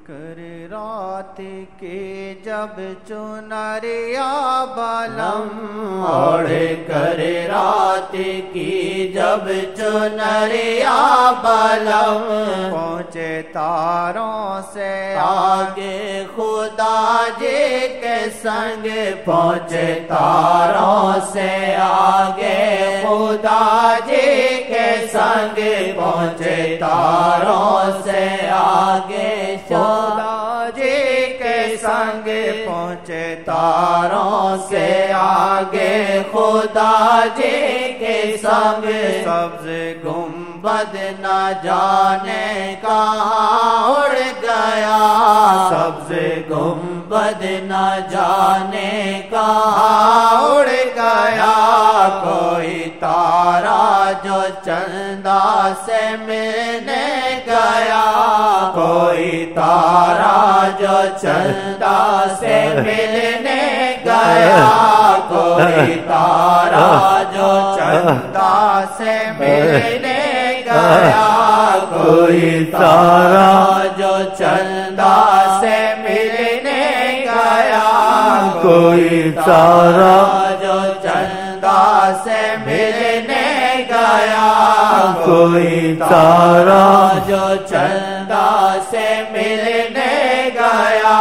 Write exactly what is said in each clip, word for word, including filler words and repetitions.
کر رات کی جب چنریا بلم اوڑھ کر رات کی جب چنریا بلم پہنچے تاروں سے آگے خدا جی کے سنگ پہنچے تاروں سے آگے خدا جی کے سنگ پہنچے تاروں سے آگے خدا جی کے سنگ پہنچے تاروں سے آگے خدا جی کے سنگ سبز گنبد نہ جانے کہاں اڑ گیا سبز گنبد نہ جانے کہاں اڑ گیا کوئی تارا جو چندہ سے ملنے گیا کوئی تارا جو چندہ سے ملنے گیا کوئی تارا جو چندہ سے ملنے گیا کوئی تارا جو چندہ سے ملنے گیا کوئی تارا جو چندہ سے ملنے گیا کوئی تارا جو چندہ سے ملنے گیا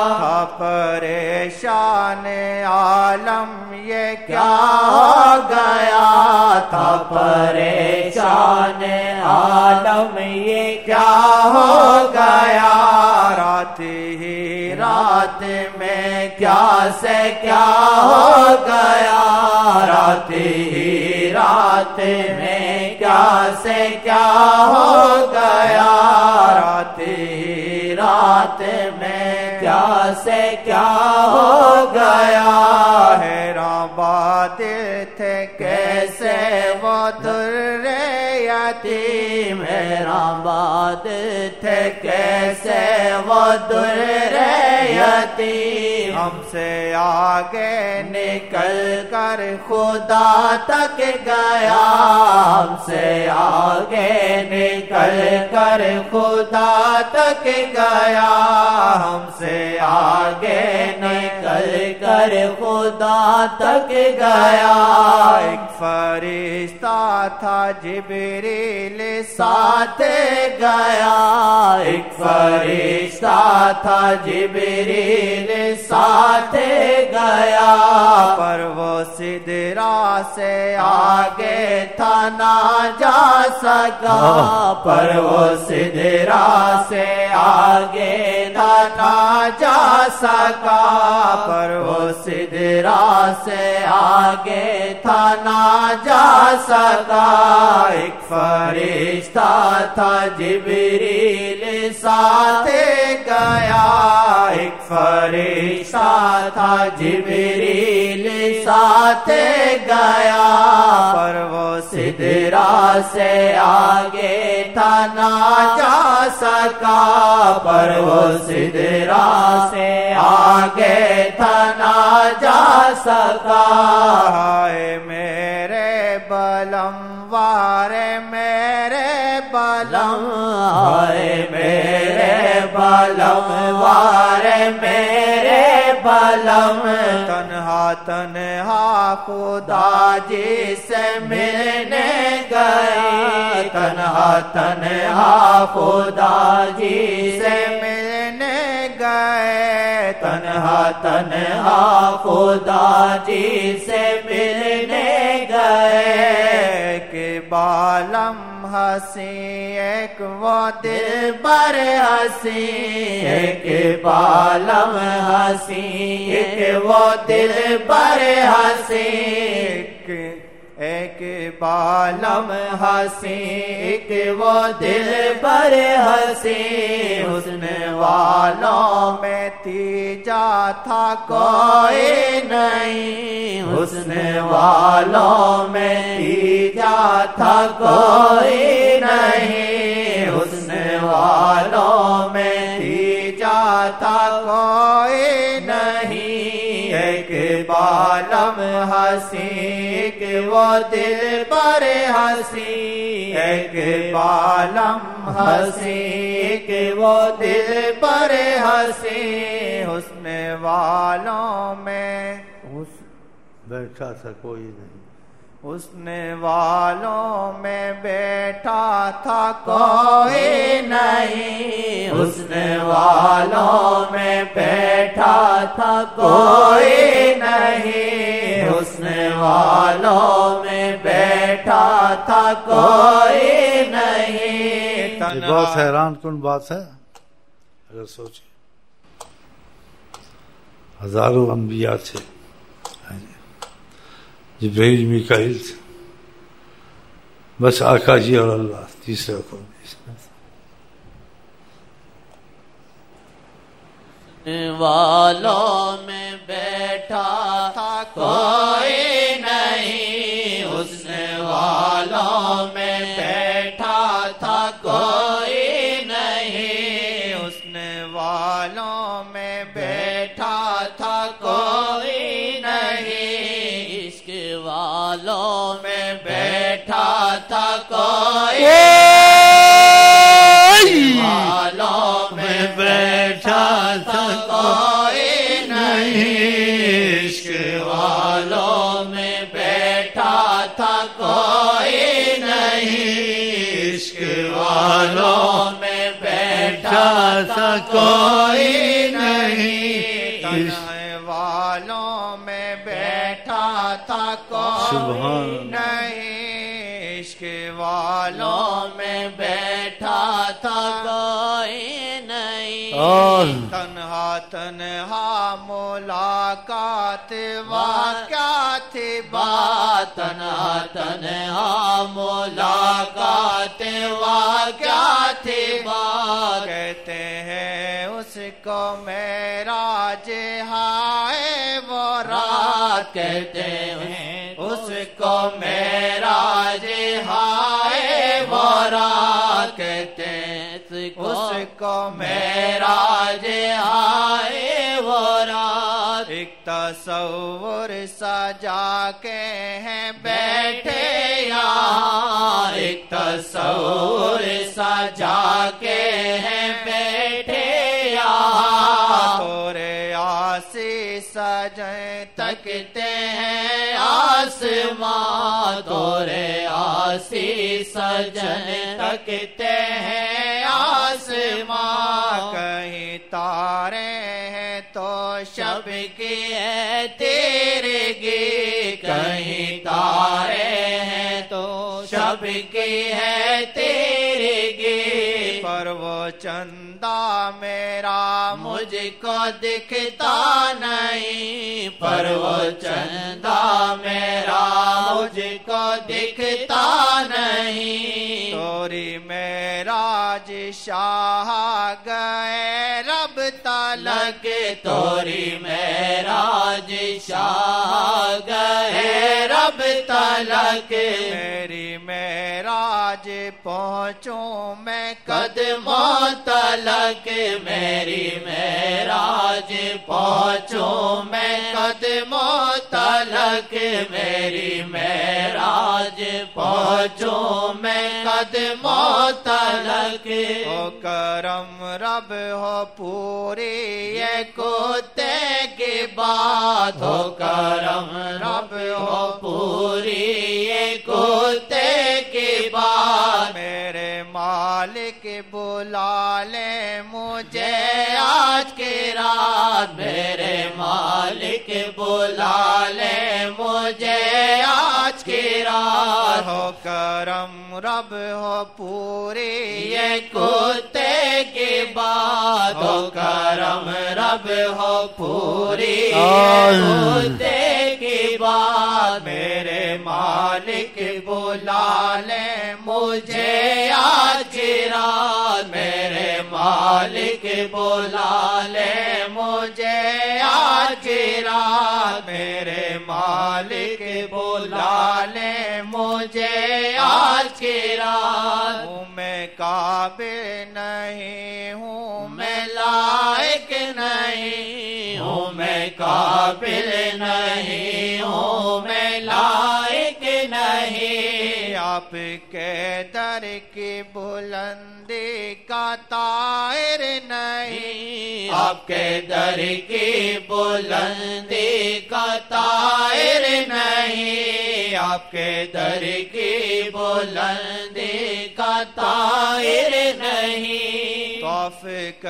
پریشان عالم یہ کیا ہو گیا تھا پریشان عالم یہ کیا ہو گیا رات ہی رات میں کیا سے کیا ہو گیا رات ہی رات میں کیا سے کیا ہو گیا رات ہی رات میں کیا سے کیا ہو گیا حیران بات تھے کیسے وہ در یتیم حیران بات تھے کیسے وہ در یتیم ہم سے آگے نکل کر خدا تک گیا ہم سے آگے نکل کر خدا تک گیا ہم سے آگے نکل کر خدا تک گیا ایک فرشتہ تھا جبریل ساتھ گیا ایک فرشتہ تھا جبریل ساتھ گیا پر وہ سدرا سے آگے تھا نہ جا سکا پر وہ سدرا سے آگے تھا نہ جا سکا پر وہ سدرا سے آگے تھا نہ جا سکا ایک فرشتہ تھا جبریل ساتھ گیا ایک فرشتہ تھا جبریل ساتھ گیا پر وہ سدرا سے آگے تھا نہ جا سکا پر وہ سدرا سے آگے تھا نہ جا سکا ہائے میرے بلم وارے میرے بلم ہائے میرے بلم وارے میرے بلم تنہا تنہا خدا جی سے ملنے گئے تنہا تنہا خدا جی سے ملنے گئے تنہا تنہا خدا جی سے ملنے گئے کہ بالم ہنسی ایک وہ دل بر ہنسی ایک بالم ہنسی ایک وہ دل بر ہنسی ایک بالم ہنسی ایک وہ دل پر ہنسی حسن والوں میں تیجا تھا کوئی نہیں حسن والوں میں تیجا تھا کوئی نہیں حسن والوں میں تیجا تھا کوئی نہیں ایک بالم ہنسی ایک وہ دل پر ہنسی ایک بالم ہنسی کہ وہ دل پر ہنسی حسن والوں میں بیٹھا تھا کوئی نہیں حسن والوں میں بیٹھا تھا کوئی نہیں حسن والوں میں بیٹھا تھا کوئی نہیں حسن والوں میں بیٹھا تھا کوئی نہیں یہ بہت حیران کن بات ہے اگر سوچیں ہزاروں انبیاء تھے جبرائیل میکائیل تھے بس آقا جی اور اللہ تیسرا کوئی والوں میں بیٹھا تھا کوئی نہیں حسن والوں میں بیٹھا تھا کوئی نہیں حسن والوں میں بیٹھا تھا کوئی نہیں عشق والوں میں بیٹھا تھا کوئی والوں میں بیٹھا تھا کوئی نہیں عشق والوں میں بیٹھا تھا کوئی نہیں عشق والوں میں بیٹھا تھا کوئی نہیں تنہے والوں میں بیٹھا تھا کوئی نہیں عشق والوں میں بیٹھا تھا کوئی نہیں تنہا تنہا ملاقات واقعہ تھی بات تنہا تنہا ملاقات واقعہ تھی بات کہتے ہیں اس کو معراج ہائے وہ رات کہتے ہیں اس کو معراج ہائے وہ رات کہتے ہیں اس کو معراج ہائے وہ رات ایک تصور سجا کے ہیں بیٹھے یہاں ایک تصور سجا کے ہیں بیٹھے یہاں تورے آسی سجیں تکتے ہیں آسماں تورے آسی سجن تکتے ہیں آسماں کہیں تارے ہیں تو شب کی ہے تیرگی کہیں تارے ہیں تو شب کی ہے تیرگی پر وہ چندہ میرا مجھ کو دکھتا نہیں پر وہ چندہ میرا مجھ کو دکھتا نہیں توری معراج شاہ گئے رب تلک توری معراج شاہ گئے رب تلک میری معراج پہنچوں میں قدموں تلک میری معراج پہنچوں میں قدموں تلک میری معراج پہنچوں میں قدموں تلک او کرم رب ہو پوری یہ کوتے کی بات ہو کرم رب ہو پوری یہ کوتے کی بات میرے مالک بلا لے مجھے آج کی رات میرے مالک بلا لے مجھے آج کی رات ہو کرم رب ہو پوری یہ کوتے کی بات ہو کرم رب ہو پوری یہ کوتے کی بات میرے مالک بلا لے مجھے آج کی رات میرے مالک بلا لے مجھے آج کی رات میرے مالک بلا لے مجھے آج کی رات ہوں میں قابل نہیں ہوں میں لائق نہیں ہوں میں قابل نہیں ہوں میں لائق آپ کے در کی بلندی کا طائر نہیں، آپ کے در کی بلندی کا طائر نہیں، آپ کے در کی بلندی کا طائر نہیں، طواف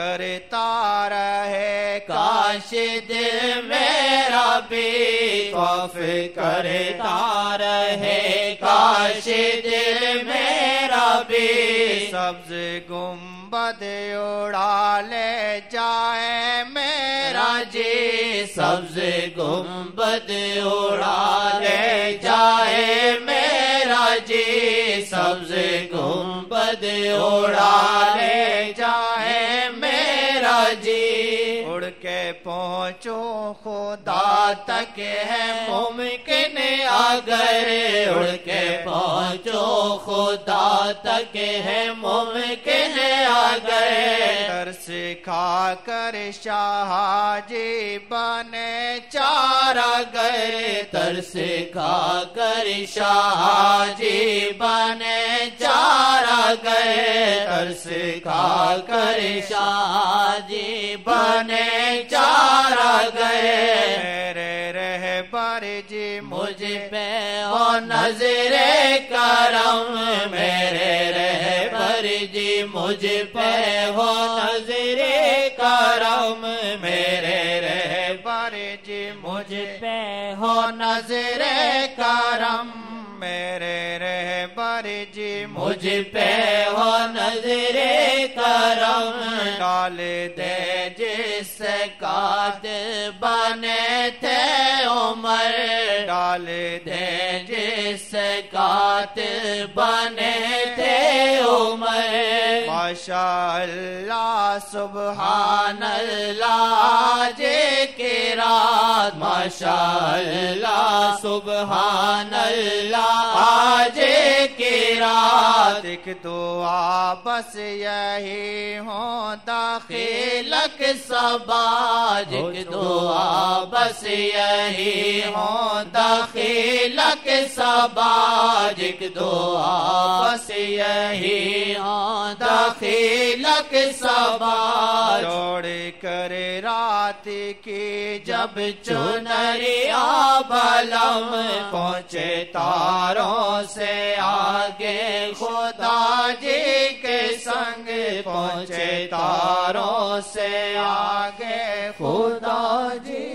کرتا رہے کاش دل میرا بھی طواف کرتا رہے، کاش دل میرا بھی سبز گنبد اڑا لے جائے میرا جی، سبز گنبد اڑا لے جائے میرا جی، سبز گنبد اڑا لے جائے میرا جی، اڑ کے پہنچوں خدا تک ہے ممکن اگر اڑ کے پہنچو خدا تک ہے ممکن اگر، ترس کھا کر شاہ جی بنے چارہ گئے، ترس کھا کر شاہ جی بنے چارہ گئے، ترس کھا کر شاہ جی بنے چارہ گئے، میرے رہبر جی مجھ پہ ہو نظر کرم، میرے رہبر جی مجھ پہ ہو نظر کرم، میرے رہبر جی مجھ پہ ہو نظر کرم، میرے رہبر جی مجھ پہ ہو نظر کرم، ڈال دے جس کاتب بنے تھے عمر، ڈال دے جس کاتب بنے تھے عمر، ماشاء اللہ سبحان اللہ آج کی رات، ماشاء اللہ سبحان اللہ آج کی رات، ایک دعا بس یہی ہوں داخلک سباج، ایک دعا بس یہی ہوں داخلک سباج، ایک دعا بس یہی ہوں داخلک سباج، جوڑ کر رات کی جب چنریا بلم پہنچے تاروں سے آگے خدا جی کے سنگ، پہنچے تاروں سے آگے خدا جی